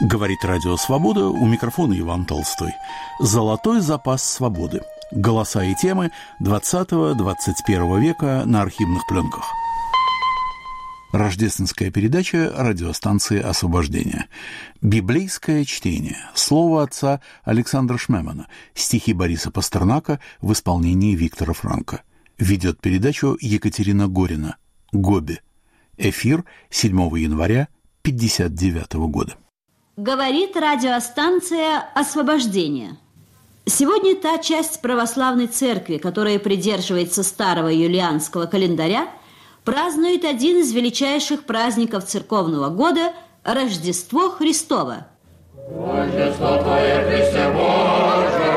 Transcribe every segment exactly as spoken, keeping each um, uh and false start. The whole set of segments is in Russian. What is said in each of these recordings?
Говорит Радио Свобода, у микрофона Иван Толстой. Золотой запас свободы. Голоса и темы двадцатого-двадцать первого века на архивных пленках. Рождественская передача радиостанции «Освобождение». Библейское чтение. Слово отца Александра Шмемана. Стихи Бориса Пастернака в исполнении Виктора Франка. Ведет передачу Екатерина Горина. Гоби. Эфир седьмого января пятьдесят девятого года. Говорит радиостанция «Освобождение». Сегодня та часть православной церкви, которая придерживается старого юлианского календаря, празднует один из величайших праздников церковного года – Рождество Христово. Рождество Твое, Христе Боже,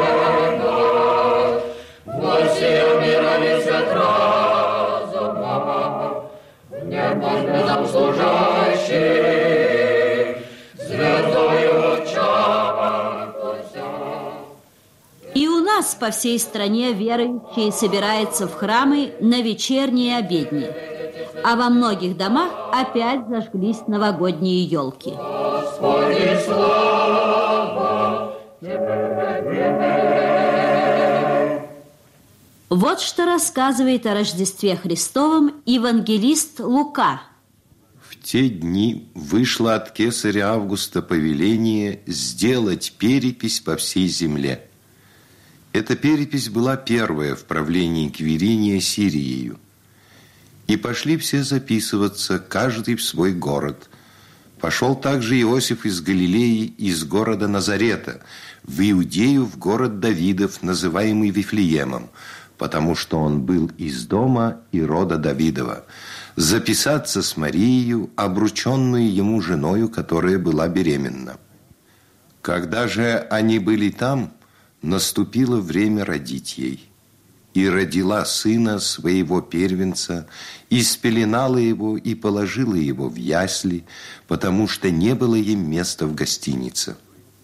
Власия мира весят разума, небожным служащий, звездою чава Твоя. И у нас по всей стране верующие собираются в храмы на вечерние обедни, а во многих домах опять зажглись новогодние елки. Господи, слава Тебе! Вот что рассказывает о Рождестве Христовом евангелист Лука. В те дни вышло от кесаря Августа повеление сделать перепись по всей земле. Эта перепись была первая в правлении Квириния Сириею. И пошли все записываться, каждый в свой город. Пошел также Иосиф из Галилеи, из города Назарета, в Иудею, в город Давидов, называемый Вифлеемом, потому что он был из дома и рода Давидова, записаться с Марией, обрученную ему женою, которая была беременна. Когда же они были там, наступило время родить ей. И родила сына своего первенца, и спеленала его, и положила его в ясли, потому что не было им места в гостинице.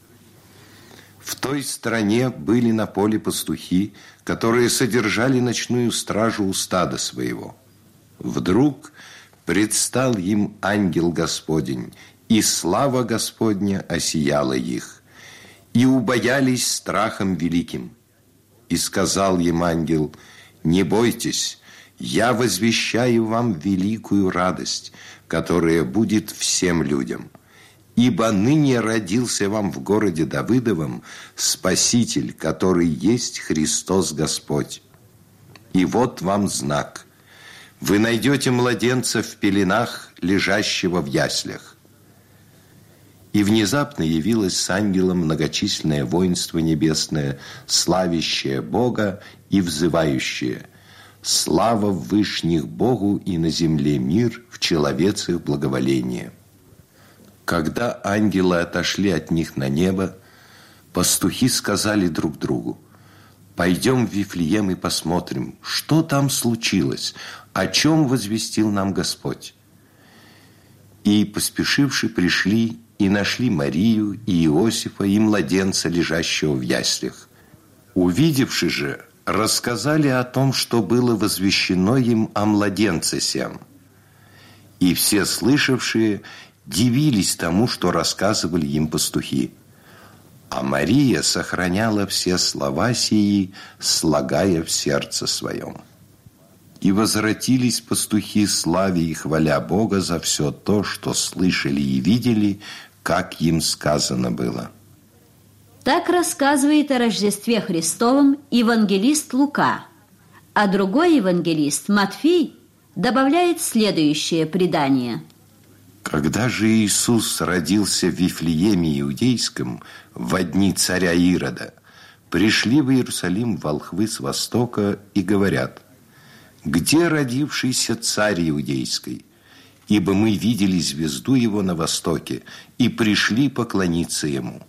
В той стране были на поле пастухи, которые содержали ночную стражу у стада своего. Вдруг предстал им ангел Господень, и слава Господня осияла их, и убоялись страхом великим. И сказал им ангел: «Не бойтесь, я возвещаю вам великую радость, которая будет всем людям. Ибо ныне родился вам в городе Давыдовом Спаситель, который есть Христос Господь. И вот вам знак. Вы найдете младенца в пеленах, лежащего в яслях». И внезапно явилось с ангелом многочисленное воинство небесное, славящее Бога и взывающее: «Слава в вышних Богу и на земле мир, в человецах благоволение». Когда ангелы отошли от них на небо, пастухи сказали друг другу: «Пойдем в Вифлеем и посмотрим, что там случилось, о чем возвестил нам Господь». И, поспешивши, пришли и нашли Марию и Иосифа и младенца, лежащего в яслях. Увидевши же, рассказали о том, что было возвещено им о младенце сем. И все слышавшие дивились тому, что рассказывали им пастухи. А Мария сохраняла все слова сии, слагая в сердце своем. И возвратились пастухи, славя и хваля Бога за все то, что слышали и видели, как им сказано было. Так рассказывает о Рождестве Христовом евангелист Лука, а другой евангелист, Матфей, добавляет следующее предание. Когда же Иисус родился в Вифлееме Иудейском во дни царя Ирода, пришли в Иерусалим волхвы с востока и говорят: «Где родившийся царь Иудейский? Ибо мы видели звезду его на востоке и пришли поклониться ему».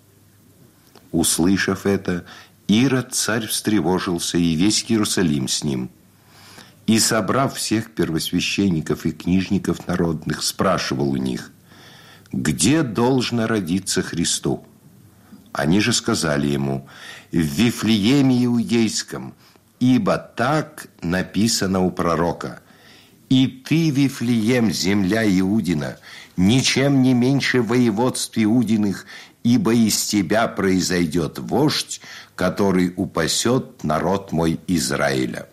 Услышав это, Ирод царь встревожился, и весь Иерусалим с ним. И, собрав всех первосвященников и книжников народных, спрашивал у них: «Где должно родиться Христу?» Они же сказали ему: «В Вифлееме Иудейском, ибо так написано у пророка: И ты, Вифлеем, земля Иудина, ничем не меньше воеводств Иудиных, ибо из тебя произойдет вождь, который упасет народ мой Израиля».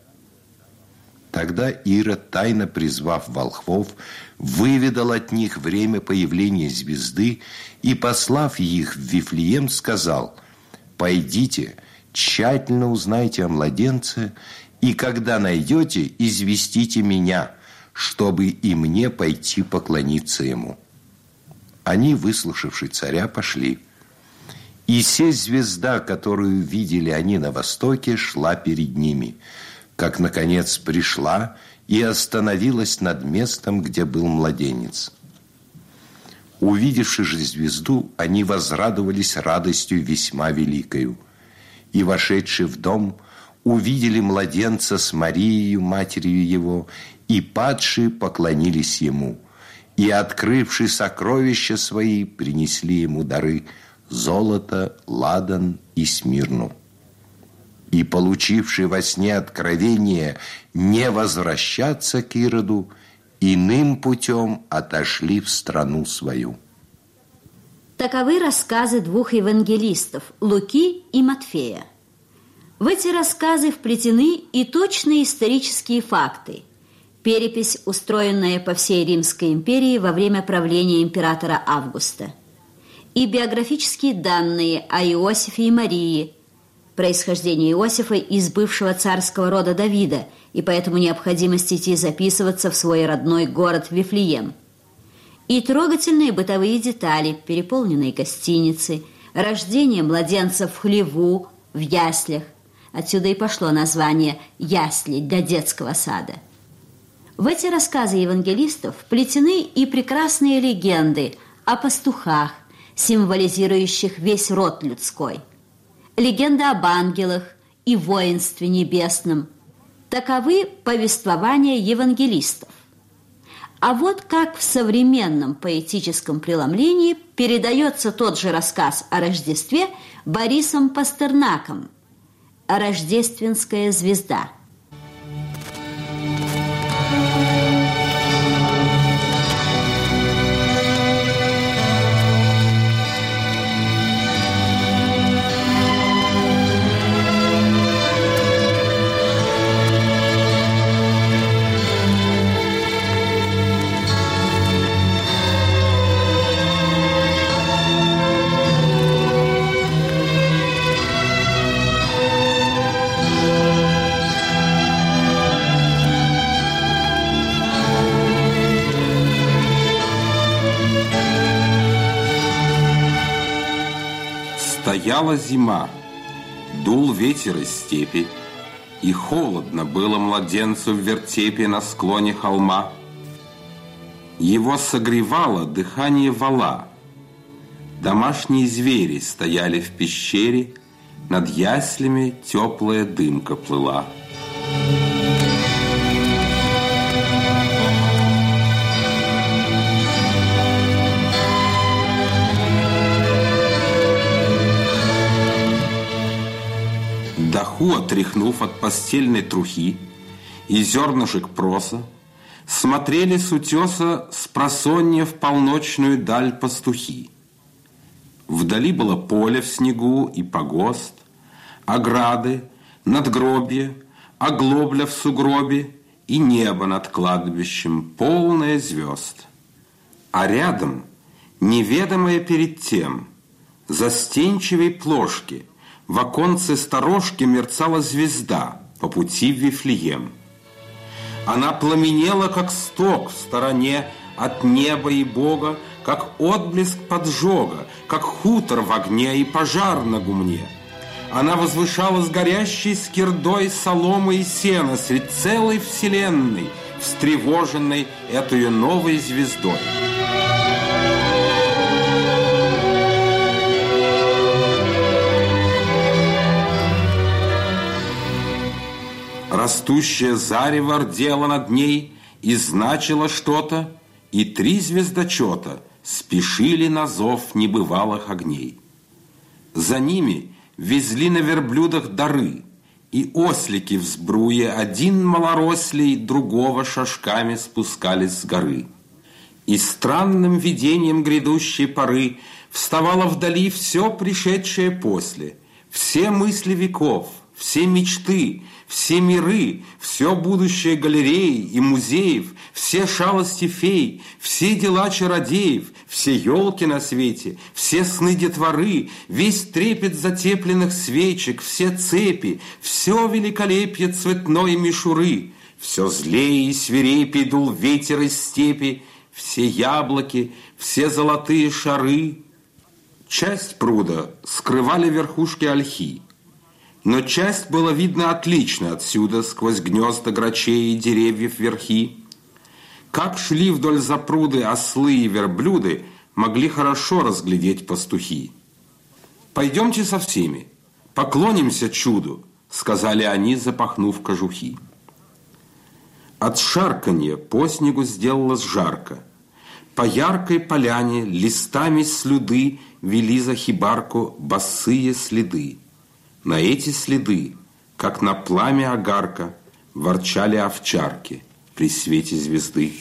Тогда Ирод, тайно призвав волхвов, выведал от них время появления звезды и, послав их в Вифлеем, сказал: «Пойдите, тщательно узнайте о младенце, и когда найдете, известите меня, чтобы и мне пойти поклониться ему». Они, выслушавши царя, пошли. И се звезда, которую видели они на востоке, шла перед ними, как, наконец, пришла и остановилась над местом, где был младенец. Увидевши же звезду, они возрадовались радостью весьма великою. И, вошедши в дом, увидели младенца с Марией, матерью его, и, падшие, поклонились ему. И, открывши сокровища свои, принесли ему дары: золото, ладан и смирну. И, получивши во сне откровение не возвращаться к Ироду, иным путем отошли в страну свою. Таковы рассказы двух евангелистов – Луки и Матфея. В эти рассказы вплетены и точные исторические факты. Перепись, устроенная по всей Римской империи во время правления императора Августа. И биографические данные о Иосифе и Марии, происхождение Иосифа из бывшего царского рода Давида, и поэтому необходимость идти записываться в свой родной город Вифлеем. И трогательные бытовые детали, переполненные гостиницы, рождение младенца в хлеву, в яслях. Отсюда и пошло название «ясли» для детского сада. В эти рассказы евангелистов вплетены и прекрасные легенды о пастухах, символизирующих весь род людской. Легенда об ангелах и воинстве небесном. Таковы повествования евангелистов. А вот как в современном поэтическом преломлении передается тот же рассказ о Рождестве Борисом Пастернаком «Рождественская звезда». Стояла зима, дул ветер из степи, и холодно было младенцу в вертепе на склоне холма. Его согревало дыхание вола. Домашние звери стояли в пещере, над яслями теплая дымка плыла. Даху, отряхнув от постельной трухи и зернышек проса, смотрели с утеса спросонья в полночную даль пастухи. Вдали было поле в снегу и погост, ограды, надгробье, оглобля в сугробе и небо над кладбищем, полное звезд. А рядом, неведомое перед тем, застенчивой плошки, в оконце сторожки мерцала звезда по пути в Вифлеем. Она пламенела, как сток в стороне от неба и Бога, как отблеск поджога, как хутор в огне и пожар на гумне. Она возвышалась горящей скирдой соломы и сена средь целой вселенной, встревоженной этой новой звездой. Растущее зарево рдело над ней и значило что-то, и три звездочета спешили на зов небывалых огней. За ними везли на верблюдах дары, и ослики в сбруе один малорослей другого шажками спускались с горы. И странным видением грядущей поры вставало вдали все пришедшее после, все мысли веков, все мечты, все миры, все будущее галереи и музеев, все шалости фей, все дела чародеев, все елки на свете, все сны детворы, весь трепет затепленных свечек, все цепи, все великолепие цветной мишуры, все злее и свирепей дул ветер из степи, все яблоки, все золотые шары. Часть пруда скрывали верхушки ольхи, но часть было видно отлично отсюда, сквозь гнезда грачей и деревьев верхи. Как шли вдоль запруды ослы и верблюды, могли хорошо разглядеть пастухи. «Пойдемте со всеми, поклонимся чуду», — сказали они, запахнув кожухи. От шарканья по снегу сделалось жарко. По яркой поляне листами слюды вели за хибарку босые следы. На эти следы, как на пламя огарка, ворчали овчарки при свете звезды.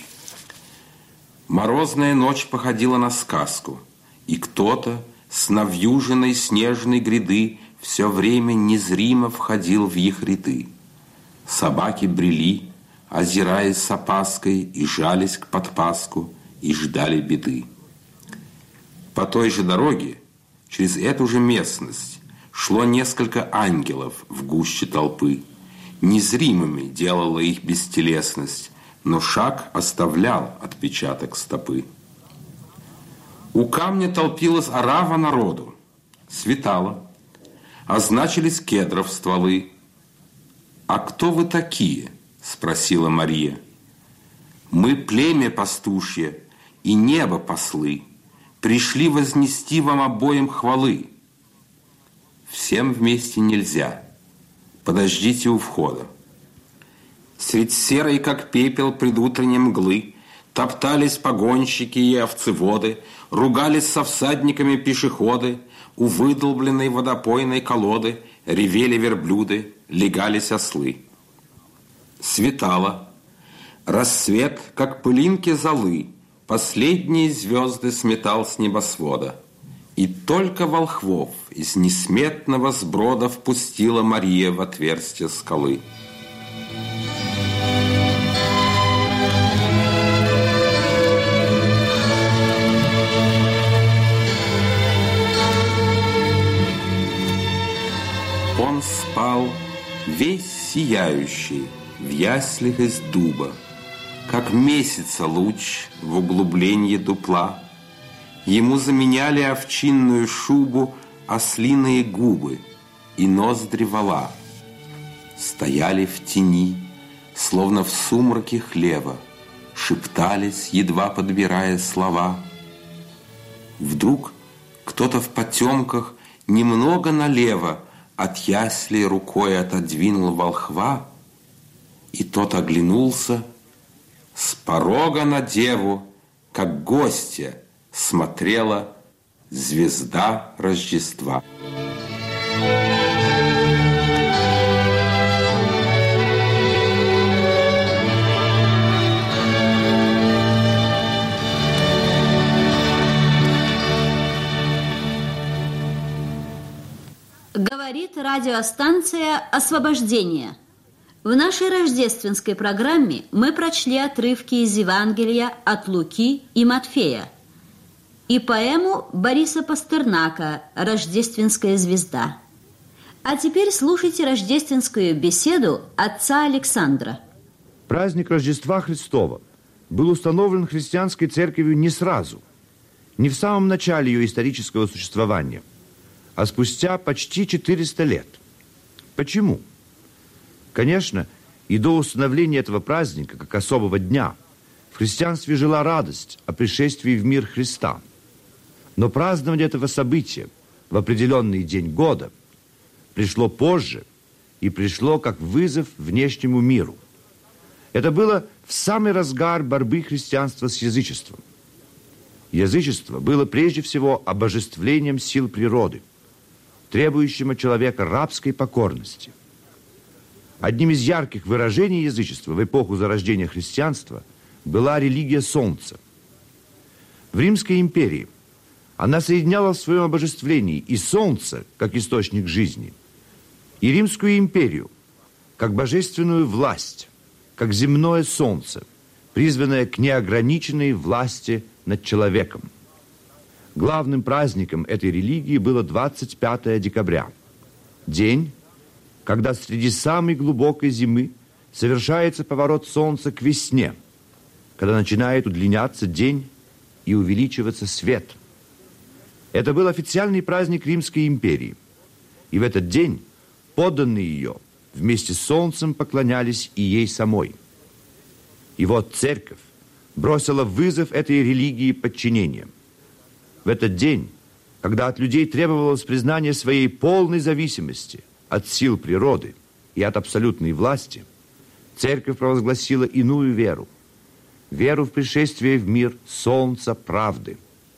Морозная ночь походила на сказку, и кто-то с навьюженной снежной гряды все время незримо входил в их ряды. Собаки брели, озираясь с опаской, и жались к подпаску, и ждали беды. По той же дороге, через эту же местность, шло несколько ангелов в гуще толпы. Незримыми делала их бестелесность, но шаг оставлял отпечаток стопы. У камня толпилась орава народу. Светало, означились кедров стволы. «А кто вы такие?» — спросила Мария. «Мы племя пастушье и небо послы, пришли вознести вам обоим хвалы». «Всем вместе нельзя. Подождите у входа». Средь серой, как пепел предутренней мглы, топтались погонщики и овцеводы, ругались со всадниками пешеходы, у выдолбленной водопойной колоды ревели верблюды, легались ослы. Светало. Рассвет, как пылинки золы, последние звезды сметал с небосвода. И только волхвов из несметного сброда впустила Мария в отверстие скалы. Он спал весь сияющий в яслях из дуба, как месяца луч в углублении дупла. Ему заменяли овчинную шубу ослиные губы и ноздри вола. Стояли в тени, словно в сумраке хлева, шептались, едва подбирая слова. Вдруг кто-то в потемках немного налево от яслей рукой отодвинул волхва, и тот оглянулся. С порога на деву, как гостья, смотрела звезда Рождества. Говорит радиостанция «Освобождение». В нашей рождественской программе мы прочли отрывки из Евангелия от Луки и Матфея и поэму Бориса Пастернака «Рождественская звезда». А теперь слушайте рождественскую беседу отца Александра. Праздник Рождества Христова был установлен христианской церковью не сразу, не в самом начале ее исторического существования, а спустя почти четыреста лет. Почему? Конечно, и до установления этого праздника, как особого дня, в христианстве жила радость о пришествии в мир Христа. Но празднование этого события в определенный день года пришло позже и пришло как вызов внешнему миру. Это было в самый разгар борьбы христианства с язычеством. Язычество было прежде всего обожествлением сил природы, требующим от человека рабской покорности. Одним из ярких выражений язычества в эпоху зарождения христианства была религия Солнца. В Римской империи она соединяла в своем обожествлении и Солнце, как источник жизни, и Римскую империю, как божественную власть, как земное солнце, призванное к неограниченной власти над человеком. Главным праздником этой религии было двадцать пятое декабря, день, когда среди самой глубокой зимы совершается поворот солнца к весне, когда начинает удлиняться день и увеличиваться свет. Это был официальный праздник Римской империи, и в этот день подданные ее вместе с солнцем поклонялись и ей самой. И вот церковь бросила вызов этой религии подчинения. В этот день, когда от людей требовалось признание своей полной зависимости от сил природы и от абсолютной власти, церковь провозгласила иную веру. Веру в пришествие в мир солнца правды.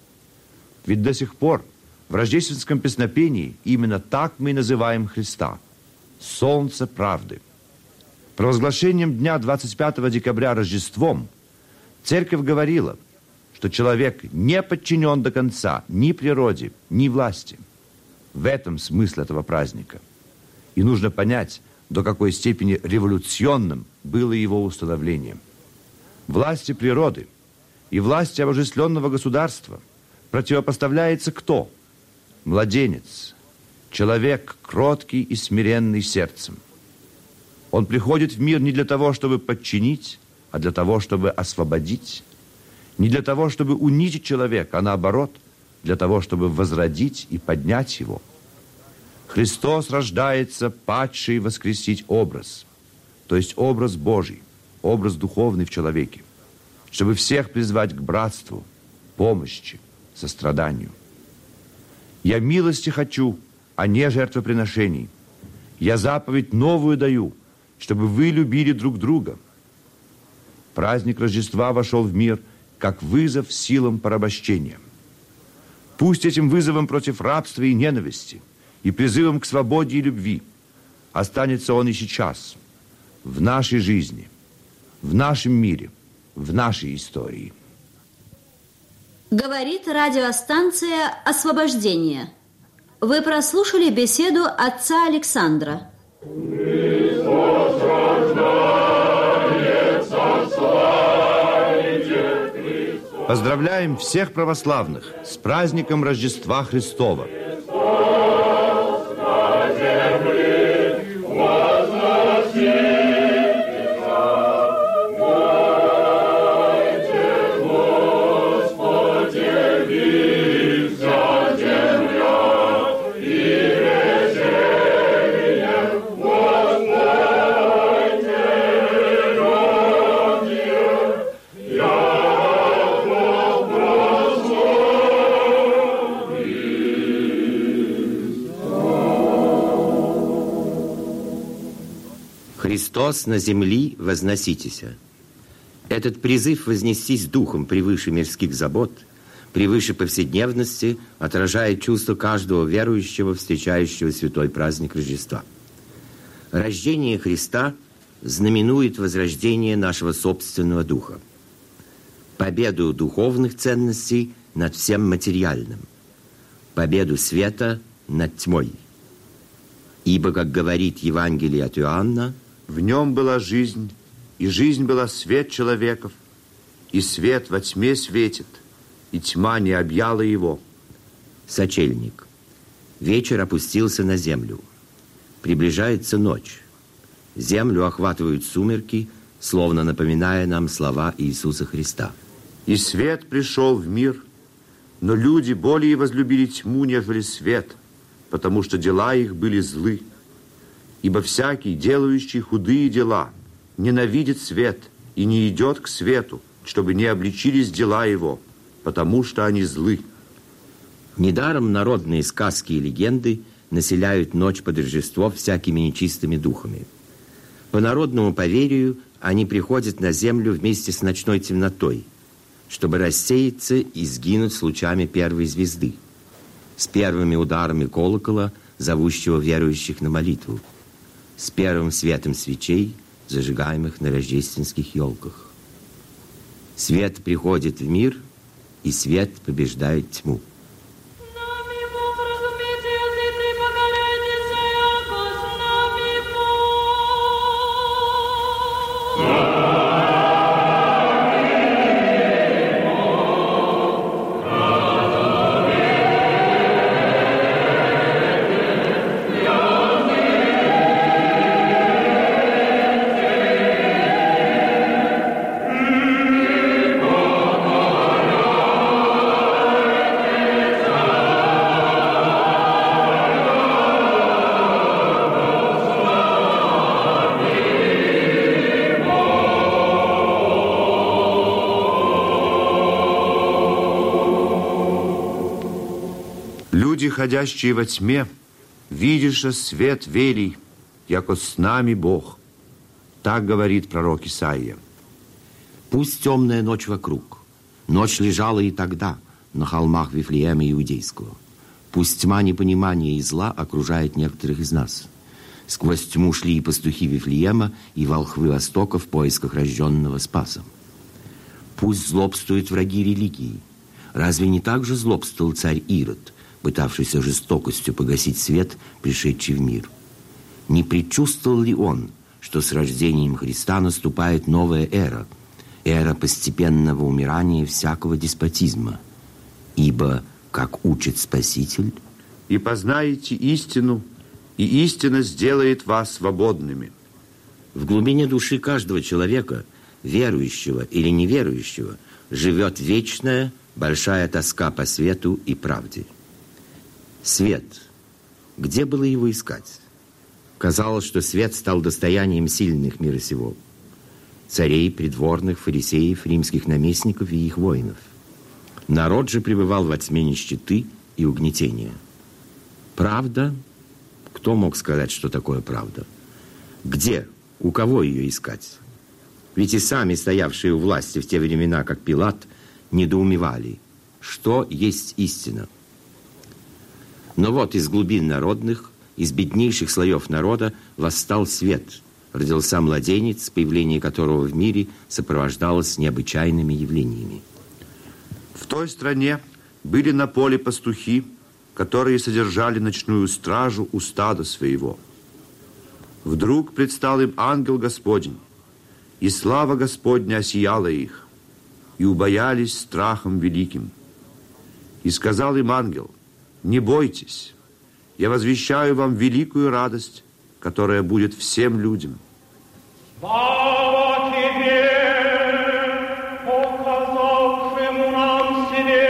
Ведь до сих пор в рождественском песнопении именно так мы и называем Христа – солнце правды. Провозглашением дня двадцать пятого декабря Рождеством церковь говорила, что человек не подчинен до конца ни природе, ни власти. В этом смысл этого праздника. И нужно понять, до какой степени революционным было его установление. Власти природы и власти обожествленного государства противопоставляется кто? Младенец, человек кроткий и смиренный сердцем. Он приходит в мир не для того, чтобы подчинить, а для того, чтобы освободить. Не для того, чтобы унизить человека, а наоборот, для того, чтобы возродить и поднять его. Христос рождается, падший воскресить образ, то есть образ Божий, образ духовный в человеке, чтобы всех призвать к братству, помощи, состраданию. «Я милости хочу, а не жертвоприношений. Я заповедь новую даю, чтобы вы любили друг друга». Праздник Рождества вошел в мир как вызов силам порабощения. Пусть этим вызовом против рабства и ненависти и призывом к свободе и любви останется он и сейчас, в нашей жизни, в нашем мире, в нашей истории. Говорит радиостанция «Освобождение». Вы прослушали беседу отца Александра. Поздравляем всех православных с праздником Рождества Христова. «Христос на земли, возноситеся». Этот призыв вознестись духом превыше мирских забот, превыше повседневности, отражает чувство каждого верующего, встречающего святой праздник Рождества. Рождение Христа знаменует возрождение нашего собственного духа, победу духовных ценностей над всем материальным, победу света над тьмой. Ибо, как говорит Евангелие от Иоанна, в нем была жизнь, и жизнь была свет человеков, и свет во тьме светит, и тьма не объяла его. Сочельник. Вечер опустился на землю. Приближается ночь. Землю охватывают сумерки, словно напоминая нам слова Иисуса Христа. И свет пришел в мир, но люди более возлюбили тьму, нежели свет, потому что дела их были злы. Ибо всякий, делающий худые дела, ненавидит свет и не идет к свету, чтобы не обличились дела его, потому что они злы. Недаром народные сказки и легенды населяют ночь под Рождество всякими нечистыми духами. По народному поверью, они приходят на землю вместе с ночной темнотой, чтобы рассеяться и сгинуть с лучами первой звезды, с первыми ударами колокола, зовущего верующих на молитву, с первым светом свечей, зажигаемых на рождественских елках. Свет приходит в мир, и свет побеждает тьму. Люди, ходящие во тьме, видиша свет верий, яко с нами Бог. Так говорит пророк Исаия. Пусть темная ночь вокруг. Ночь лежала и тогда на холмах Вифлеема Иудейского. Пусть тьма непонимания и зла окружает некоторых из нас. Сквозь тьму шли и пастухи Вифлеема, и волхвы Востока в поисках рожденного Спаса. Пусть злобствуют враги религии. Разве не так же злобствовал царь Ирод, пытавшийся жестокостью погасить свет, пришедший в мир? Не предчувствовал ли он, что с рождением Христа наступает новая эра, эра постепенного умирания всякого деспотизма? Ибо, как учит Спаситель, «И познаете истину, и истина сделает вас свободными». в глубине души каждого человека, верующего или неверующего, живет вечная, большая тоска по свету и правде. Свет. Где было его искать? Казалось, что свет стал достоянием сильных мира сего. Царей, придворных, фарисеев, римских наместников и их воинов. Народ же пребывал во тьме нищеты и угнетения. Правда? Кто мог сказать, что такое правда? Где? У кого ее искать? Ведь и сами, стоявшие у власти в те времена, как Пилат, недоумевали, что есть истина. Но вот из глубин народных, из беднейших слоев народа восстал свет. Родился младенец, появление которого в мире сопровождалось необычайными явлениями. В той стране были на поле пастухи, которые содержали ночную стражу у стада своего. Вдруг предстал им ангел Господень, и слава Господня осияла их, и убоялись страхом великим. И сказал им ангел: «Не бойтесь, я возвещаю вам великую радость, которая будет всем людям». Слава тебе, показавшему нам свет!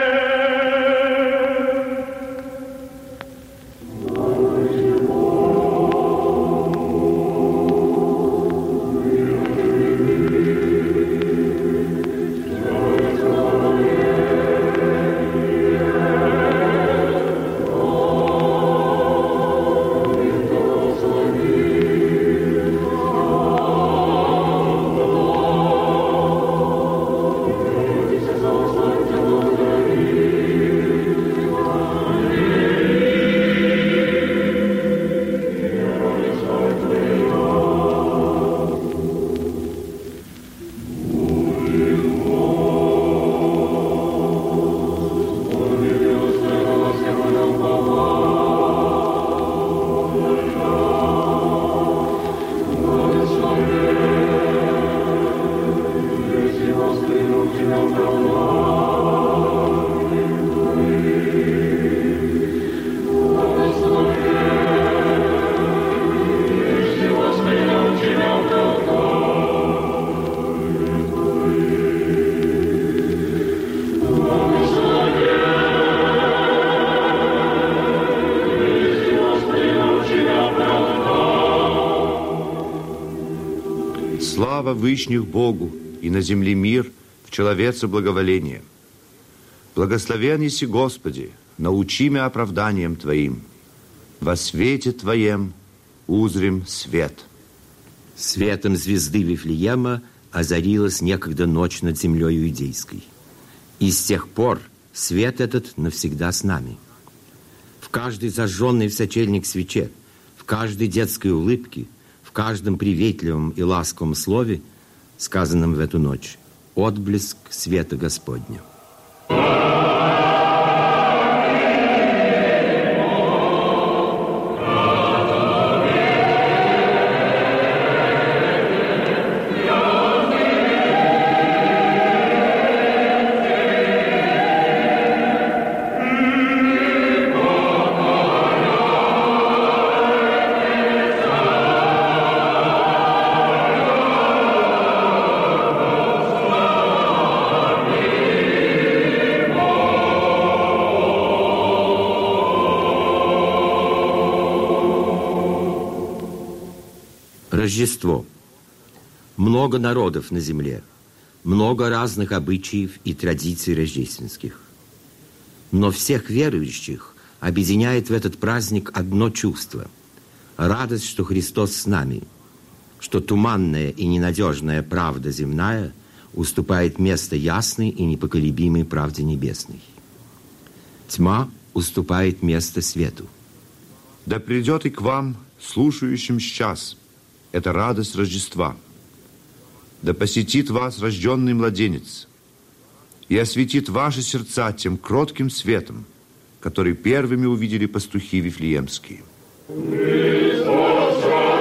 Слава Вышних Богу, и на земле мир, в человеце благоволение. Благословен еси Господи, научи меня оправданием Твоим. Во свете Твоем узрим свет. Светом звезды Вифлеема озарилась некогда ночь над землей иудейской. И с тех пор свет этот навсегда с нами. В каждой зажженной в сочельник свече, в каждой детской улыбке, в каждом приветливом и ласковом слове, сказанном в эту ночь, отблеск света Господня. Рождество. Много народов на земле, много разных обычаев и традиций рождественских. Но всех верующих объединяет в этот праздник одно чувство – радость, что Христос с нами, что туманная и ненадежная правда земная уступает место ясной и непоколебимой правде небесной. Тьма уступает место свету. Да придет и к вам, слушающим сейчас, это радость Рождества. Да посетит вас рожденный младенец и осветит ваши сердца тем кротким светом, который первыми увидели пастухи вифлеемские. Христос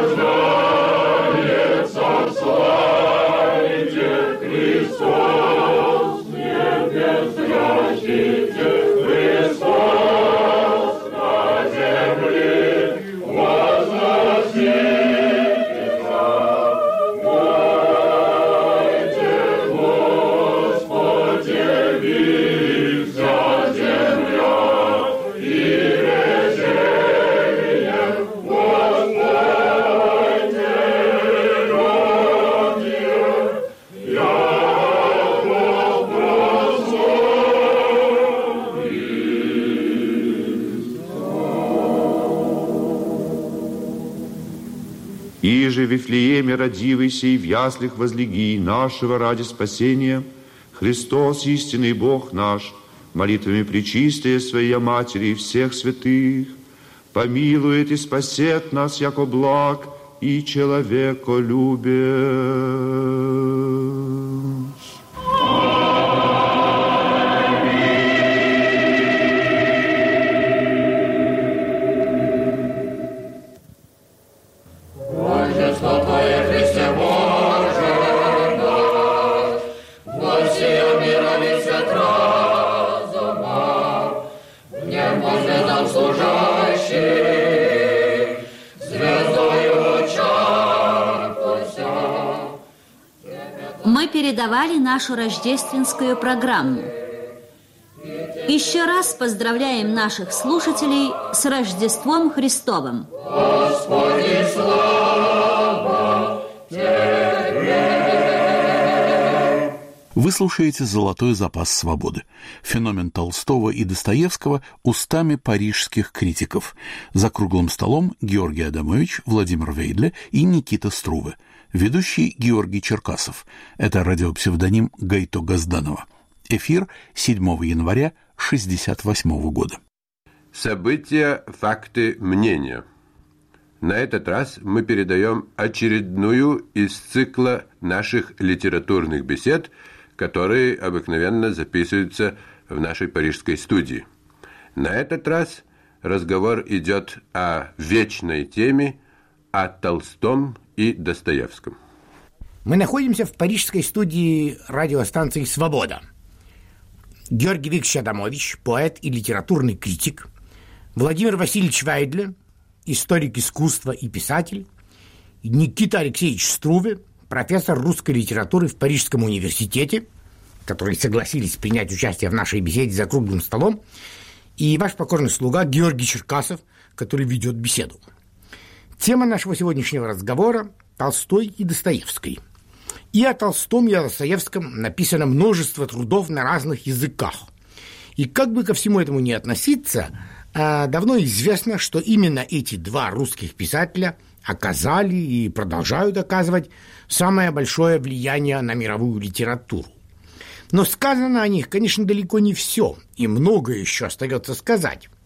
рождается, славите, Христос, небес рождите, Христос на земле возносит. Иже в Вифлееме родивайся и в яслях возлеги нашего ради спасения, Христос, истинный Бог наш, молитвами пречистая Своя Матери и всех святых, помилует и спасет нас, яко благ и человеколюбец. Мы передавали нашу рождественскую программу. Еще раз поздравляем наших слушателей с Рождеством Христовым. Господи, слава Тебе! Вы слушаете «Золотой запас свободы». Феномен Толстого и Достоевского устами парижских критиков. За круглым столом Георгий Адамович, Владимир Вейдле и Никита Струве. Ведущий Георгий Черкасов. Это радиопсевдоним Гайто Газданова. Эфир седьмого января шестьдесят восьмого года. События, факты, мнения. На этот раз мы передаем очередную из цикла наших литературных бесед, которые обыкновенно записываются в нашей парижской студии. На этот раз разговор идет о вечной теме, о Толстом и Достоевском. Мы находимся в парижской студии радиостанции «Свобода». Георгий Викторович Адамович, поэт и литературный критик, Владимир Васильевич Вейдле, историк искусства и писатель, и Никита Алексеевич Струве, профессор русской литературы в Парижском университете, которые согласились принять участие в нашей беседе за круглым столом, и ваш покорный слуга Георгий Черкасов, который ведет беседу. Тема нашего сегодняшнего разговора – Толстой и Достоевский. И о Толстом, и о Достоевском написано множество трудов на разных языках. И как бы ко всему этому ни относиться, давно известно, что именно эти два русских писателя оказали и продолжают оказывать самое большое влияние на мировую литературу. Но сказано о них, конечно, далеко не все, и многое еще остается сказать.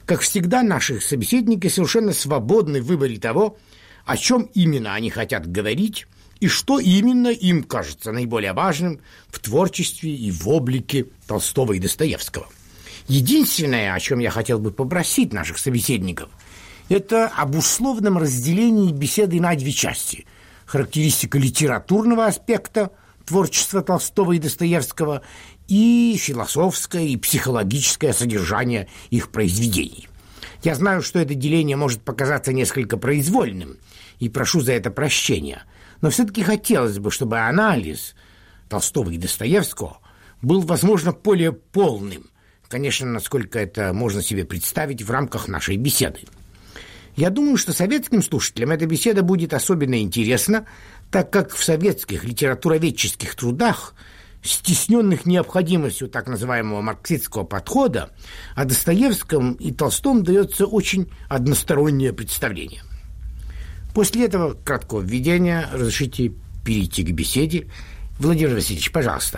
Как всегда, наши собеседники совершенно свободны в выборе того, о чем именно они хотят говорить и что именно им кажется наиболее важным в творчестве и в облике Толстого и Достоевского. Единственное, о чем я хотел бы попросить наших собеседников, это об условном разделении беседы на две части. Характеристика литературного аспекта творчества Толстого и Достоевского и философское и психологическое содержание их произведений. Я знаю, что это деление может показаться несколько произвольным, и прошу за это прощения, но все-таки хотелось бы, чтобы анализ Толстого и Достоевского был, возможно, более полным, конечно, насколько это можно себе представить в рамках нашей беседы. Я думаю, что советским слушателям эта беседа будет особенно интересна, так как в советских литературоведческих трудах, стесненных необходимостью так называемого марксистского подхода, о Достоевском и Толстом дается очень одностороннее представление. После этого краткого введения разрешите перейти к беседе. Владимир Васильевич, пожалуйста.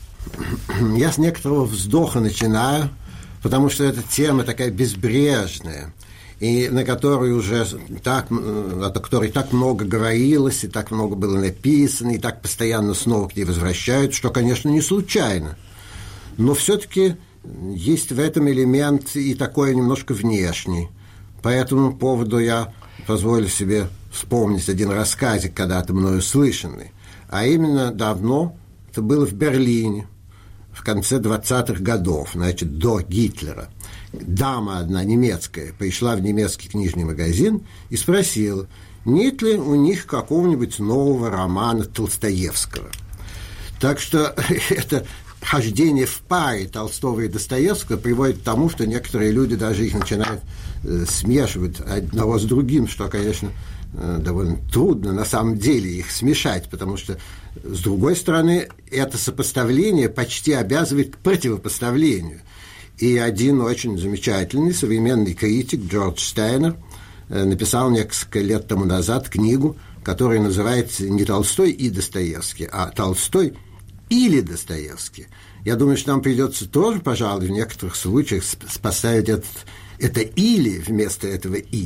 Я с некоторого вздоха начинаю, потому что эта тема такая безбрежная, и на которой уже так, о которой так много говорилось, и так много было написано, и так постоянно снова к ней возвращают, что, конечно, не случайно. Но все-таки есть в этом элемент и такой немножко внешний. По этому поводу я позволю себе вспомнить один рассказик, когда-то мною слышанный. А именно давно, это было в Берлине, в конце двадцатых годов, значит, до Гитлера. Дама одна немецкая пришла в немецкий книжный магазин и спросила, нет ли у них какого-нибудь нового романа Толстоевского. Так что это хождение в паре Толстого и Достоевского приводит к тому, что некоторые люди даже их начинают э, смешивать одного с другим, что, конечно, э, довольно трудно на самом деле их смешать, потому что, с другой стороны, это сопоставление почти обязывает к противопоставлению. И один очень замечательный современный критик Джордж Стайнер э, написал несколько лет тому назад книгу, которая называется не «Толстой и Достоевский», а «Толстой или Достоевский». Я думаю, что нам придется тоже, пожалуй, в некоторых случаях поставить этот, это «или» вместо этого «и».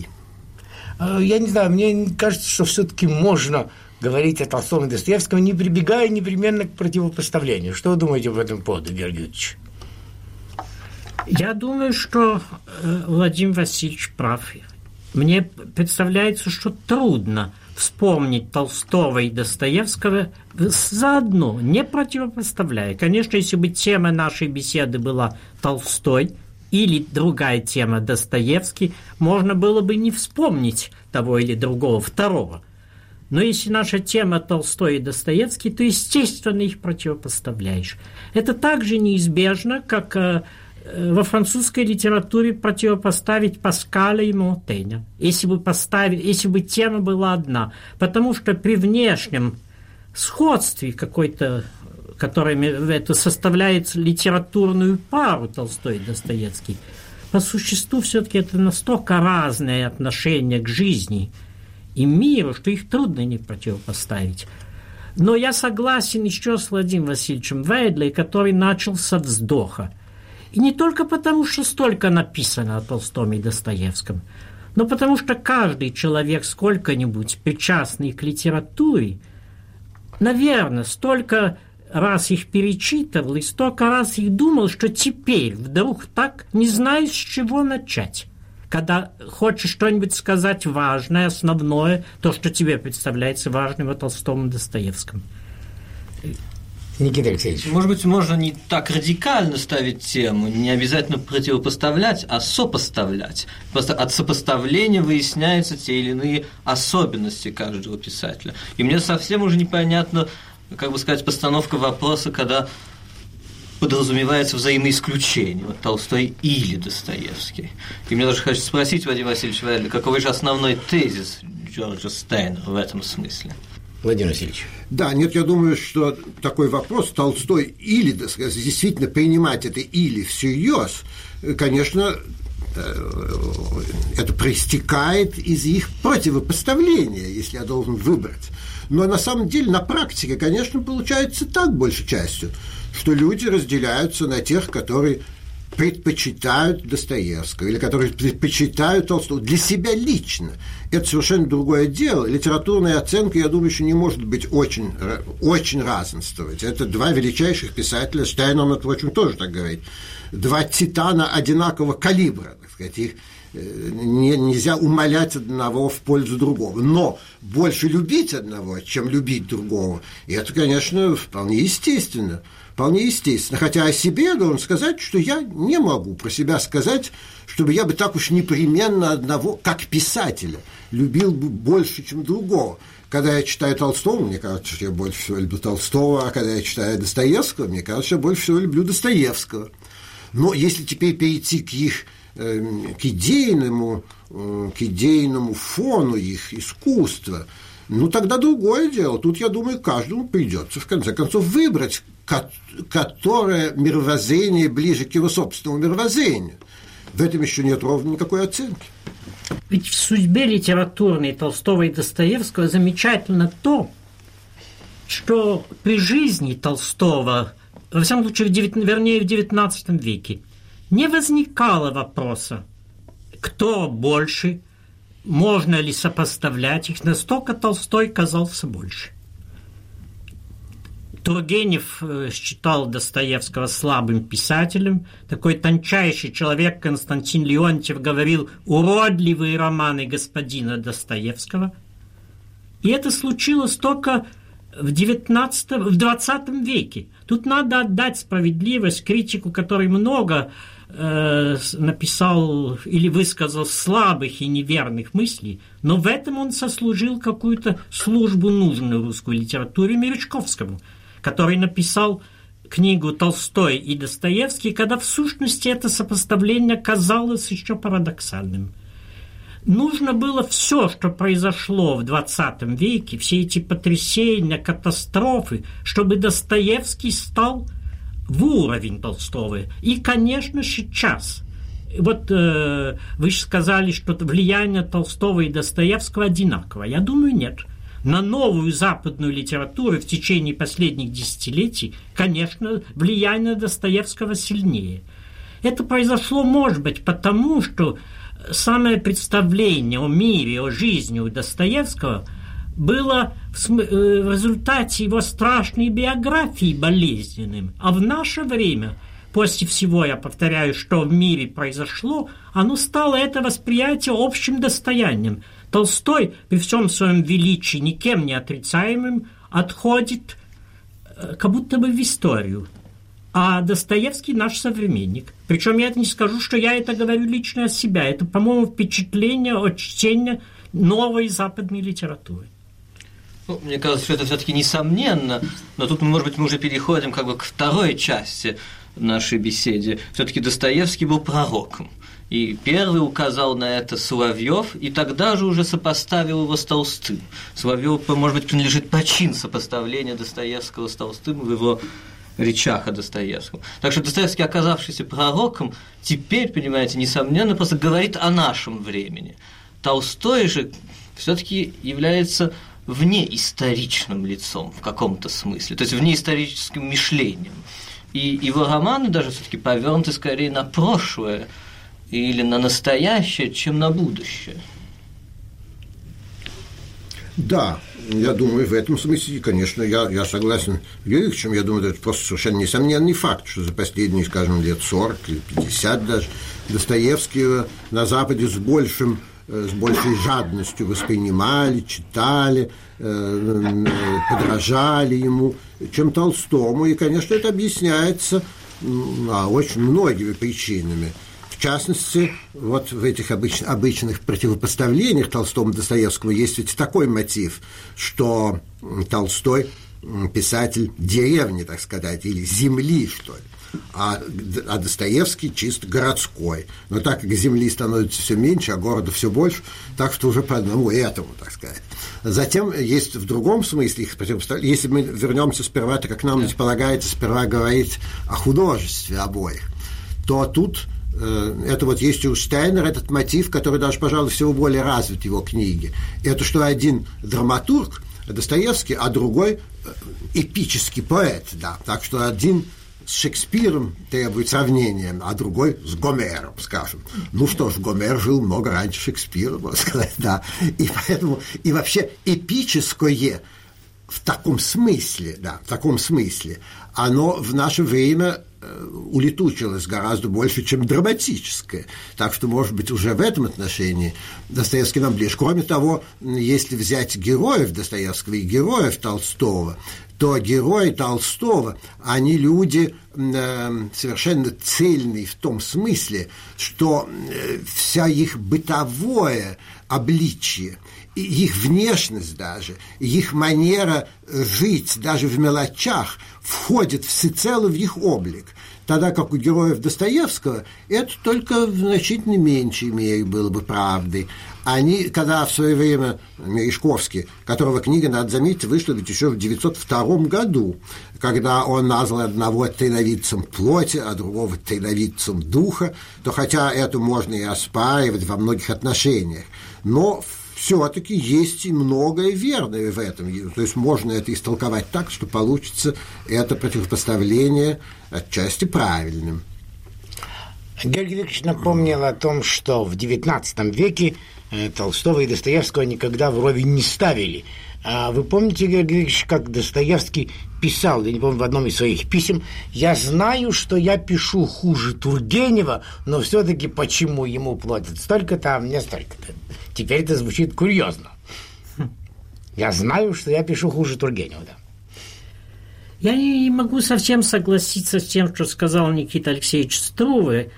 Я не знаю, мне кажется, что все-таки можно говорить о Толстом и Достоевском, не прибегая непременно к противопоставлению. Что вы думаете об этом поводу, Георгий Ильич? Я думаю, что э, Владимир Васильевич прав. Мне представляется, что трудно вспомнить Толстого и Достоевского заодно, не противопоставляя. Конечно, если бы тема нашей беседы была Толстой или другая тема Достоевский, можно было бы не вспомнить того или другого, второго. Но если наша тема Толстой и Достоевский, то, естественно, их противопоставляешь. Это так же неизбежно, как э, во французской литературе противопоставить Паскаля и Монтенья, если бы, поставить, если бы тема была одна. Потому что при внешнем сходстве какой-то, которое это составляет литературную пару Толстой и Достоевский, по существу все-таки это настолько разное отношение к жизни и миру, что их трудно не противопоставить. Но я согласен еще с Владимиром Васильевичем Вейдлей, который начал со вздоха. И не только потому, что столько написано о Толстом и Достоевском, но потому что каждый человек, сколько-нибудь причастный к литературе, наверное, столько раз их перечитывал и столько раз их думал, что теперь вдруг так не знаю, с чего начать. Когда хочешь что-нибудь сказать важное, основное, то, что тебе представляется важным о Толстом и Достоевском. Никита Алексеевич. Может быть, можно не так радикально ставить тему, не обязательно противопоставлять, а сопоставлять. Просто от сопоставления выясняются те или иные особенности каждого писателя. И мне совсем уже непонятно, как бы сказать, постановка вопроса, когда подразумевается взаимоисключение. Вот Толстой или Достоевский. И мне даже хочется спросить, Владимир Васильевич Вейдля, какой же основной тезис Джорджа Стайнера в этом смысле? Владимир Васильевич. Да, нет, я думаю, что такой вопрос Толстой или, действительно принимать это или всерьез, конечно, это проистекает из их противопоставления, если я должен выбрать. Но на самом деле на практике, конечно, получается так большей частью, что люди разделяются на тех, которые предпочитают Достоевского или которые предпочитают Толстого для себя лично. Это совершенно другое дело. Литературная оценка, я думаю, еще не может быть очень, очень разнствовать. Это два величайших писателя, Штайнер, впрочем, тоже так говорит. Два титана одинакового калибра, так сказать, их не, нельзя умалять одного в пользу другого. Но больше любить одного, чем любить другого, и это, конечно, вполне естественно. Вполне естественно. Хотя о себе я должен сказать, что я не могу про себя сказать, чтобы я бы так уж непременно одного, как писателя, любил бы больше, чем другого. Когда я читаю Толстого, мне кажется, что я больше всего люблю Толстого, а когда я читаю Достоевского, мне кажется, что я больше всего люблю Достоевского. Но если теперь перейти к их к идейному, к идейному фону их искусства, ну, тогда другое дело. Тут, я думаю, каждому придется, в конце концов, выбрать, которое мировоззрение ближе к его собственному мировоззрению. В этом еще нет ровно никакой оценки. Ведь в судьбе литературной Толстого и Достоевского замечательно то, что при жизни Толстого, во всяком случае, в девят... вернее, в девятнадцатом веке, не возникало вопроса, кто больше, можно ли сопоставлять их, настолько Толстой казался больше. Тургенев считал Достоевского слабым писателем, такой тончайший человек Константин Леонтьев говорил «уродливые романы господина Достоевского». И это случилось только в девятнадцатом, в двадцатом веке. Тут надо отдать справедливость критику, который много э, написал или высказал слабых и неверных мыслей, но в этом он сослужил какую-то службу нужную русской литературе Мережковскому, который написал книгу «Толстой и Достоевский», когда в сущности это сопоставление казалось еще парадоксальным. Нужно было все, что произошло в двадцатом веке, все эти потрясения, катастрофы, чтобы Достоевский стал в уровень Толстого. И, конечно, сейчас. Вот э, вы же сказали, что влияние Толстого и Достоевского одинаково. Я думаю, нет. На новую западную литературу в течение последних десятилетий, конечно, влияние Достоевского сильнее. Это произошло, может быть, потому, что самое представление о мире, о жизни у Достоевского было в результате его страшной биографии болезненным. А в наше время, после всего, я повторяю, что в мире произошло, оно стало это восприятие общим достоянием. Толстой, при всем своем величии, никем не отрицаемым, отходит как будто бы в историю. А Достоевский наш современник. Причем я это не скажу, что я это говорю лично от себя. Это, по-моему, впечатление от чтения новой западной литературы. Ну, мне кажется, что это все-таки несомненно, но тут, может быть, мы уже переходим как бы к второй части нашей беседы. Все-таки Достоевский был пророком. И первый указал на это Соловьев, и тогда же уже сопоставил его с Толстым. Соловьев, может быть, принадлежит почин сопоставления Достоевского с Толстым в его речах о Достоевском. Так что Достоевский, оказавшийся пророком, теперь, понимаете, несомненно, просто говорит о нашем времени. Толстой же все-таки является внеисторичным лицом в каком-то смысле, то есть внеисторическим мышлением. И его романы даже все-таки повернуты скорее на прошлое или на настоящее, чем на будущее. Да, я думаю, в этом смысле, конечно, я, я согласен с Юрьевичем. Я думаю, это просто совершенно несомненный факт, что за последние, скажем, лет сорок или пятьдесят даже Достоевского на Западе с большим, с большей жадностью воспринимали, читали, подражали ему, чем Толстому. И, конечно, это объясняется очень многими причинами. В частности, вот в этих обыч, обычных противопоставлениях Толстому и Достоевскому есть ведь такой мотив, что Толстой писатель деревни, так сказать, или земли, что ли, а, а Достоевский чисто городской. Но так как земли становится все меньше, а города все больше, так что уже по одному этому, так сказать. Затем есть в другом смысле их противопоставление. Если мы вернемся сперва, то, как нам ведь полагается, сперва говорить о художестве обоих, то тут это вот есть у Штайнера этот мотив, который даже, пожалуй, всего более развит в его книге. Это что один драматург, Достоевский, а другой эпический поэт, да. Так что один с Шекспиром требует сравнения, а другой с Гомером, скажем. Ну что ж, Гомер жил много раньше Шекспира, можно сказать, да. И поэтому, и вообще эпическое в таком смысле, да, в таком смысле, оно в наше время улетучилось гораздо больше, чем драматическое. Так что, может быть, уже в этом отношении Достоевский нам ближе. Кроме того, если взять героев Достоевского и героев Толстого, то герои Толстого, они люди э, совершенно цельные в том смысле, что э, вся их бытовое обличие, их внешность даже, их манера жить даже в мелочах входит всецело в их облик. Тогда как у героев Достоевского это только в значительно меньшей мере было бы правдой. Они, когда в свое время Мережковский, которого книга, надо заметить, вышла ведь еще в девятьсот втором году, когда он назвал одного тайновидцем плоти, а другого тайновидцем духа, то хотя это можно и оспаривать во многих отношениях, но все-таки есть и многое верное в этом. То есть можно это истолковать так, что получится это противопоставление отчасти правильным. Георгий Викторович напомнил о том, что в девятнадцатом веке Толстого и Достоевского никогда вровень не ставили. А вы помните, Георгий Викторович, как Достоевский писал, я не помню, в одном из своих писем: «Я знаю, что я пишу хуже Тургенева, но все-таки почему ему платят столько-то, а мне столько-то». Теперь это звучит курьезно. Я знаю, что я пишу хуже Тургенева, да. Я не могу совсем согласиться с тем, что сказал Никита Алексеевич Струве,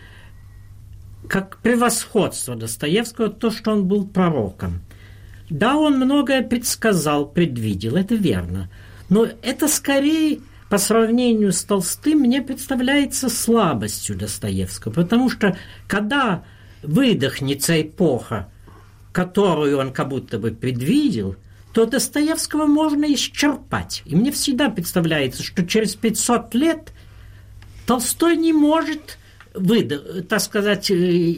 как превосходство Достоевского, то, что он был пророком. Да, он многое предсказал, предвидел, это верно. Но это скорее, по сравнению с Толстым, мне представляется слабостью Достоевского. Потому что, когда выдохнется эпоха, которую он как будто бы предвидел, то Достоевского можно исчерпать. И мне всегда представляется, что через пятьсот лет Толстой не может, выда- так сказать,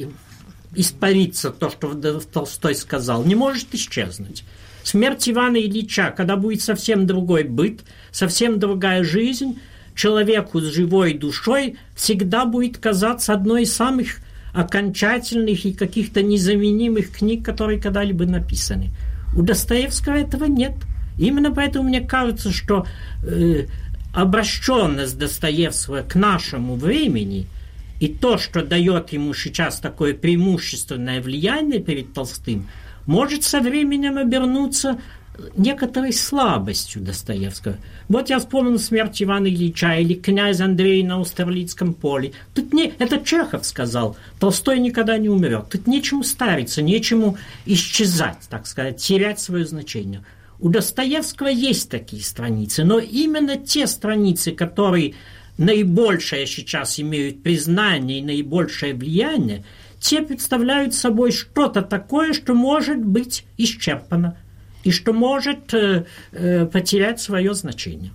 испариться, то, что Толстой сказал, не может исчезнуть. Смерть Ивана Ильича, когда будет совсем другой быт, совсем другая жизнь, человеку с живой душой всегда будет казаться одной из самых окончательных и каких-то незаменимых книг, которые когда-либо написаны. У Достоевского этого нет. Именно поэтому мне кажется, что э, обращенность Достоевского к нашему времени и то, что дает ему сейчас такое преимущественное влияние перед Толстым, может со временем обернуться некоторой слабостью Достоевского. Вот я вспомнил «Смерть Ивана Ильича» или «Князь Андрей на Аустерлицком поле». Тут не... Это Чехов сказал. Толстой никогда не умрет. Тут нечему стариться, нечему исчезать, так сказать, терять свое значение. У Достоевского есть такие страницы, но именно те страницы, которые наибольшее сейчас имеют признание и наибольшее влияние, те представляют собой что-то такое, что может быть исчерпано и что может э, э, потерять свое значение.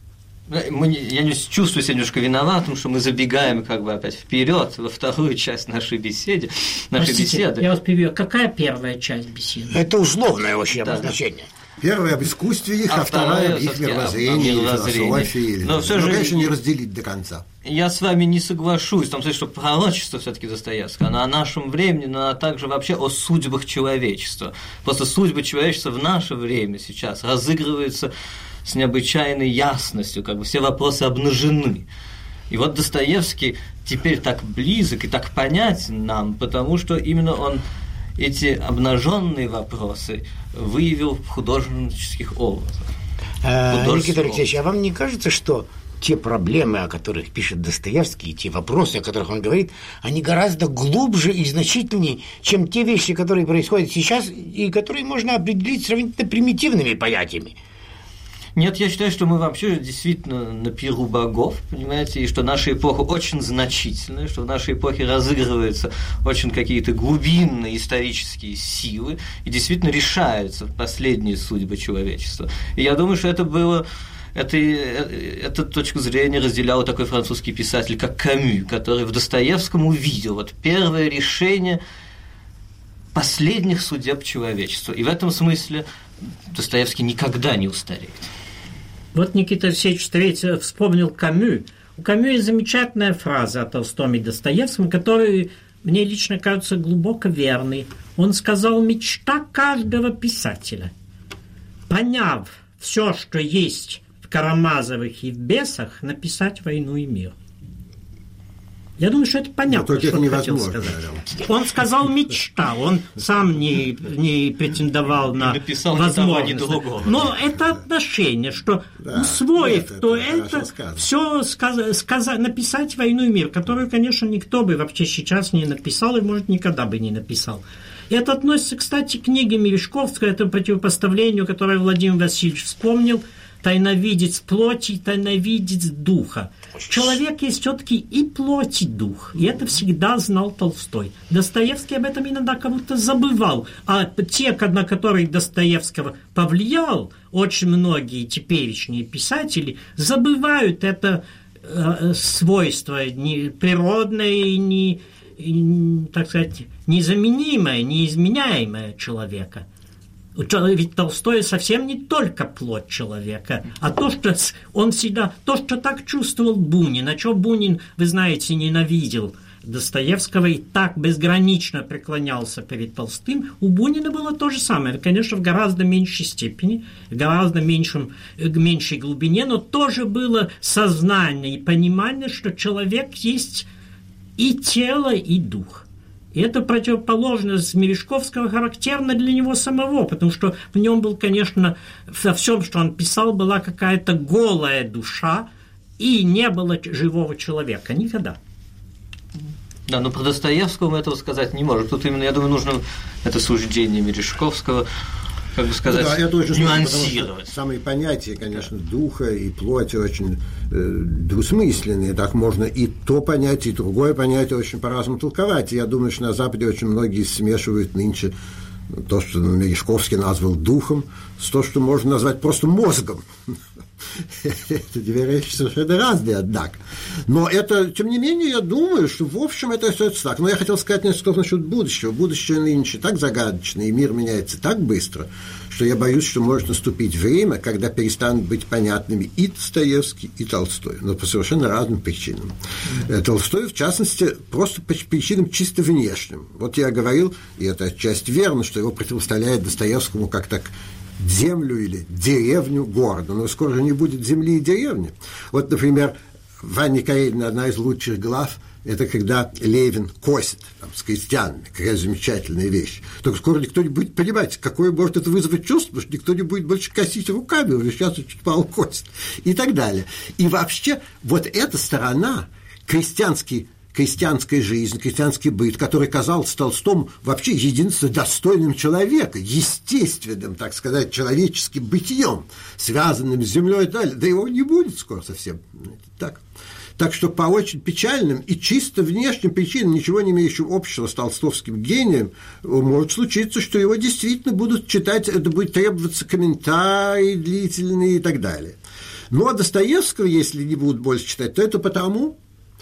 Мы, я не чувствую себя немножко виноватым, что мы забегаем как бы опять вперед во вторую часть нашей беседы. Нашей Простите, беседы. Я вас перебью. Какая первая часть беседы? Это условное очень да, обозначение. Первая об искусстве их, а, а вторая об их мировоззрении, философии. Но, все же, но, конечно, не разделить до конца. Я с вами не соглашусь, в том смысле, что пророчество все-таки Достоевского, оно о нашем времени, но оно также вообще о судьбах человечества. Просто судьбы человечества в наше время сейчас разыгрываются с необычайной ясностью, как бы все вопросы обнажены. И вот Достоевский теперь так близок и так понятен нам, потому что именно он эти обнаженные вопросы выявил в художественных образах. А, Никита Алексеевич, а вам не кажется, что те проблемы, о которых пишет Достоевский, и те вопросы, о которых он говорит, они гораздо глубже и значительнее, чем те вещи, которые происходят сейчас, и которые можно определить сравнительно примитивными понятиями? Нет, я считаю, что мы вообще действительно на пиру богов, понимаете, и что наша эпоха очень значительная, что в нашей эпохе разыгрываются очень какие-то глубинные исторические силы и действительно решаются последние судьбы человечества. И я думаю, что это было... Это, эту точку зрения разделял такой французский писатель, как Камю, который в Достоевском увидел вот первое решение последних судеб человечества. И в этом смысле Достоевский никогда не устареет. Вот Никита Алексеевич встретил, вспомнил Камю. У Камю есть замечательная фраза о Толстом и Достоевском, которая мне лично кажется глубоко верной. Он сказал: мечта каждого писателя, поняв все, что есть в Карамазовых и в Бесах, написать «Войну и мир». Я думаю, что это понятно, что он хотел сказать. Да. Он сказал «мечта», он сам не, не претендовал на возможность. Но это отношение, что да, усвоив, это, то это, это все сказ, сказ, написать «Войну и мир», которую, конечно, никто бы вообще сейчас не написал и, может, никогда бы не написал. И это относится, кстати, к книге Мережковского, это противопоставлению, которое Владимир Васильевич вспомнил, тайновидец плоти, тайновидец духа. Человек есть все-таки и плоть, и дух. И это всегда знал Толстой. Достоевский об этом иногда как будто забывал. А те, на которых Достоевского повлиял, очень многие теперешние писатели забывают это э, свойство не, природное и, не, и, так сказать, незаменимое, неизменяемое человека. Ведь Толстой совсем не только плоть человека, а то, что он всегда, то, что так чувствовал Бунин, а что Бунин, вы знаете, ненавидел Достоевского и так безгранично преклонялся перед Толстым, у Бунина было то же самое, конечно, в гораздо меньшей степени, в гораздо меньшем, меньшей глубине, но тоже было сознание и понимание, что человек есть и тело, и дух. И эта противоположность Мережковского характерна для него самого, потому что в нем был, конечно, во всем, что он писал, была какая-то голая душа, и не было живого человека никогда. Да, но про Достоевского мы этого сказать не можем. Тут именно, я думаю, нужно это суждение Мережковского, как бы сказать, ну, да, это очень нюансировать. Самые понятия, конечно, духа и плоти очень э, двусмысленные. Так можно и то понятие, и другое понятие очень по-разному толковать. И я думаю, что на Западе очень многие смешивают нынче то, что Мережковский назвал духом, с то, что можно назвать просто мозгом. Это две вещи совершенно разные, однако. Но это, тем не менее, я думаю, что, в общем, это остается так. Но я хотел сказать несколько слов насчет будущего. Будущее нынче так загадочно, и мир меняется так быстро, что я боюсь, что может наступить время, когда перестанут быть понятными и Достоевский, и Толстой, но по совершенно разным причинам. Толстой, в частности, просто по причинам чисто внешним. Вот я говорил, и это отчасти верно, что его противоставляет Достоевскому как так землю или деревню города. Но скоро же не будет земли и деревни. Вот, например, в Анне Карениной одна из лучших глав – это когда Левин косит там, с крестьянами. Какая замечательная вещь. Только скоро никто не будет понимать, какое может это вызвать чувство, потому что никто не будет больше косить руками, уже сейчас чуть мало косит. И так далее. И вообще вот эта сторона, крестьянский крестьянская жизнь, крестьянский быт, который казался Толстому вообще единственно достойным человека, естественным, так сказать, человеческим бытием, связанным с землей и так далее. Да его не будет скоро совсем. Так. Так что по очень печальным и чисто внешним причинам, ничего не имеющим общего с толстовским гением, может случиться, что его действительно будут читать, это будет требоваться комментарии длительные и так далее. Ну, а Достоевского, если не будут больше читать, то это потому,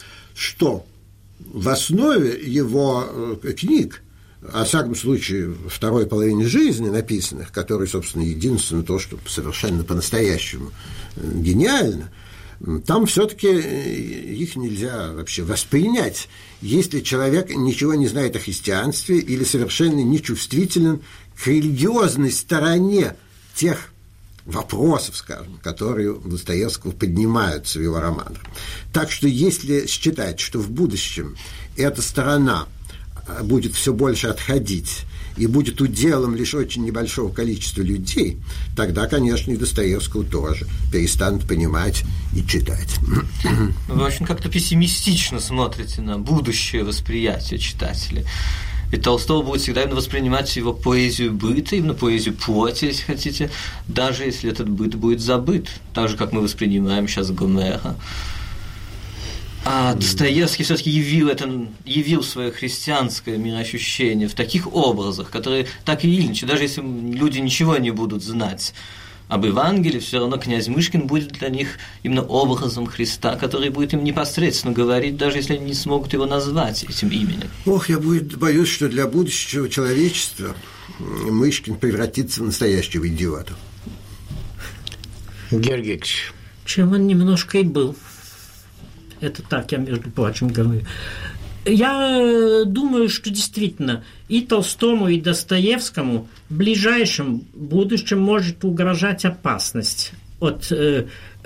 что в основе его книг, во всяком случае, второй половине жизни написанных, которые, собственно, единственное то, что совершенно по-настоящему гениально, там все-таки их нельзя вообще воспринять, если человек ничего не знает о христианстве или совершенно нечувствителен к религиозной стороне тех вопросов, скажем, которые у Достоевского поднимаются в его романах. Так что если считать, что в будущем эта сторона будет все больше отходить и будет уделом лишь очень небольшого количества людей, тогда, конечно, и Достоевского тоже перестанут понимать и читать. Вы очень как-то пессимистично смотрите на будущее восприятие читателей. И Толстого будет всегда именно воспринимать его поэзию быта, именно поэзию плоти, если хотите, даже если этот быт будет забыт, так же, как мы воспринимаем сейчас Гомера. А Достоевский все-таки явил, это, явил свое христианское мироощущение в таких образах, которые так или иначе, даже если люди ничего не будут знать об Евангелии, все равно князь Мышкин будет для них именно образом Христа, который будет им непосредственно говорить, даже если они не смогут его назвать этим именем. Ох, я боюсь, что для будущего человечества Мышкин превратится в настоящего идиота. Георгий Ильич. Чем он немножко и был. Это так, я, между прочим, говорю. Я думаю, что действительно и Толстому, и Достоевскому в ближайшем будущем может угрожать опасность от э,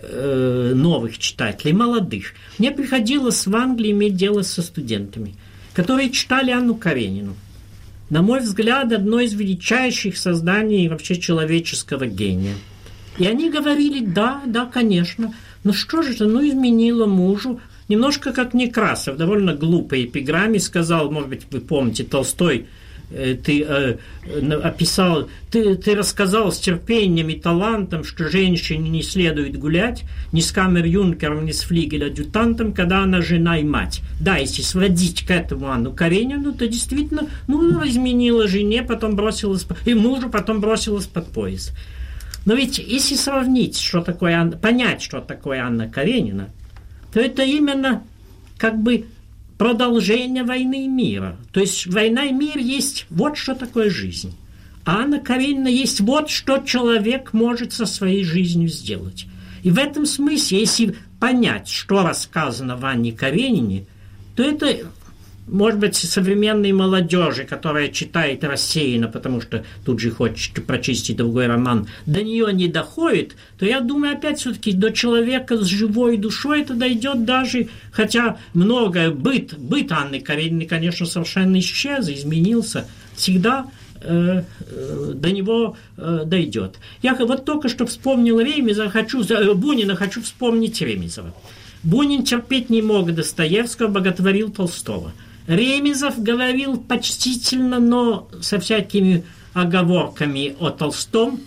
э, новых читателей, молодых. Мне приходилось в Англии иметь дело со студентами, которые читали Анну Каренину. На мой взгляд, одно из величайших созданий вообще человеческого гения. И они говорили: да, да, конечно, но что же это, ну, изменила мужу. Немножко как Некрасов, довольно глупой эпиграмме сказал, может быть, вы помните, Толстой, э, ты э, описал, ты, ты рассказал с терпением и талантом, что женщине не следует гулять ни с камер-юнкером, ни с флигель-адъютантом, когда она жена и мать. Да, если сводить к этому Анну Каренину, то действительно, ну, изменила жене, потом бросилась, и мужу, потом бросилась под поезд. Но ведь если сравнить, что такое, понять, что такое Анна Каренина, то это именно как бы продолжение «Войны и мира». То есть «Война и мир» есть вот что такое жизнь. А Анна Каренина есть вот что человек может со своей жизнью сделать. И в этом смысле, если понять, что рассказано в Анне Каренине, то это, может быть, современной молодежи, которая читает рассеянно, потому что тут же хочет прочистить другой роман, до нее не доходит, то я думаю, опять все-таки до человека с живой душой это дойдет даже, хотя многое, быт, быт Анны Карениной, конечно, совершенно исчез, изменился, всегда э, э, до него э, дойдет. Я вот только что вспомнил Ремезова, хочу, э, Бунина, хочу вспомнить Ремезова. Бунин терпеть не мог Достоевского, боготворил Толстого. Ремезов говорил почтительно, но со всякими оговорками о Толстом,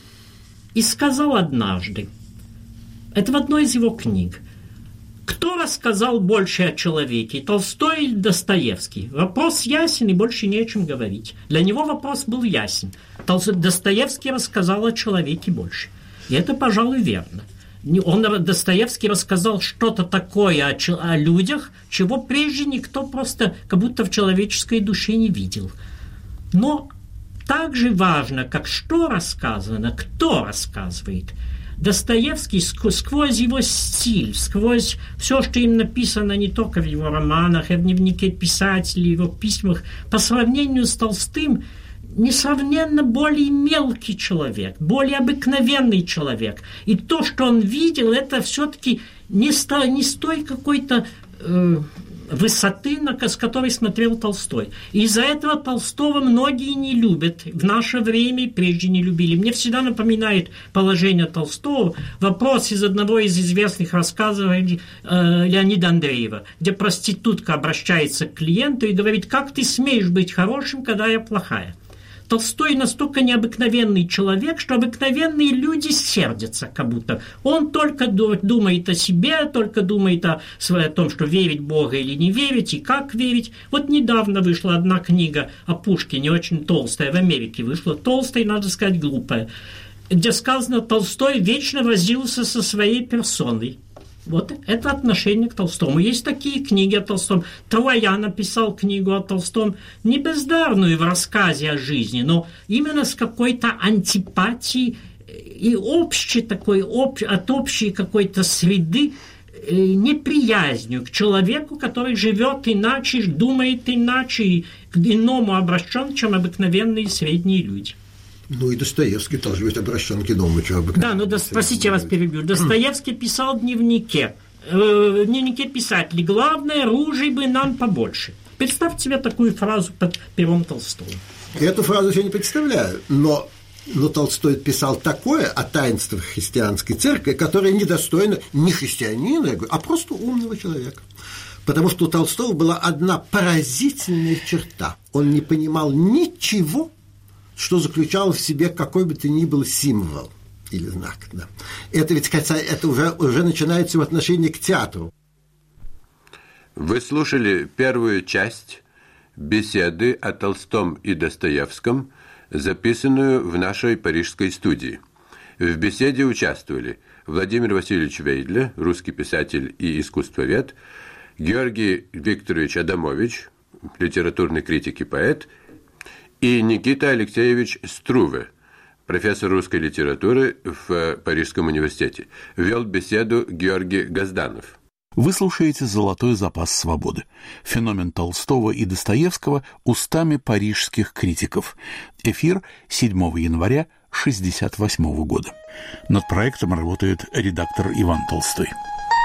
и сказал однажды, это в одной из его книг: кто рассказал больше о человеке, Толстой или Достоевский? Вопрос ясен, и больше не о чем говорить. Для него вопрос был ясен. Достоевский рассказал о человеке больше. И это, пожалуй, верно. Он, Достоевский, рассказал что-то такое о, о людях, чего прежде никто просто как будто в человеческой душе не видел. Но так же важно, как что рассказано, кто рассказывает. Достоевский сквозь его стиль, сквозь все, что им написано не только в его романах, и в дневнике писателей, в его письмах, по сравнению с Толстым, несравненно более мелкий человек, более обыкновенный человек. И то, что он видел, это все-таки не, ста, не с той какой-то э, высоты, на, с которой смотрел Толстой. И из-за этого Толстого многие не любят. В наше время прежде не любили. Мне всегда напоминает положение Толстого вопрос из одного из известных рассказов э, Леонида Андреева, где проститутка обращается к клиенту и говорит: как ты смеешь быть хорошим, когда я плохая? Толстой настолько необыкновенный человек, что обыкновенные люди сердятся, как будто. Он только думает о себе, только думает о, о том, что верить в Бога или не верить, и как верить. Вот недавно вышла одна книга о Пушкине, очень толстая, в Америке вышла, толстая, надо сказать, глупая, где сказано: Толстой вечно возился со своей персоной. Вот это отношение к Толстому. Есть такие книги о Толстом. Троян написал книгу о Толстом не бездарную в рассказе о жизни, но именно с какой-то антипатией и общей такой, об, от общей какой-то среды э, неприязнью к человеку, который живет иначе, думает иначе и к иному обращен, чем обыкновенные средние люди. Ну и Достоевский тоже ведь обращен к иному, чем обыкновенные. Да, ну да, простите, я вас перебью. Достоевский писал в дневнике. Э, в дневнике писателей: главное, ружей бы нам побольше. Представьте себе такую фразу под пером Толстого. Эту фразу я не представляю, но, но Толстой писал такое о таинствах христианской церкви, которое недостойно не христианина, а просто умного человека. Потому что у Толстого была одна поразительная черта. Он не понимал ничего, что заключало в себе какой бы то ни был символ или знак. Да. Это ведь, это уже, уже начинается в отношении к театру. Вы слушали первую часть беседы о Толстом и Достоевском, записанную в нашей парижской студии. В беседе участвовали Владимир Васильевич Вейдле, русский писатель и искусствовед, Георгий Викторович Адамович, литературный критик и поэт, и Никита Алексеевич Струве, профессор русской литературы в Парижском университете. Вел беседу Георгий Газданов. Вы слушаете «Золотой запас свободы». Феномен Толстого и Достоевского устами парижских критиков. Эфир седьмого января шестьдесят восьмого года. Над проектом работает редактор Иван Толстой.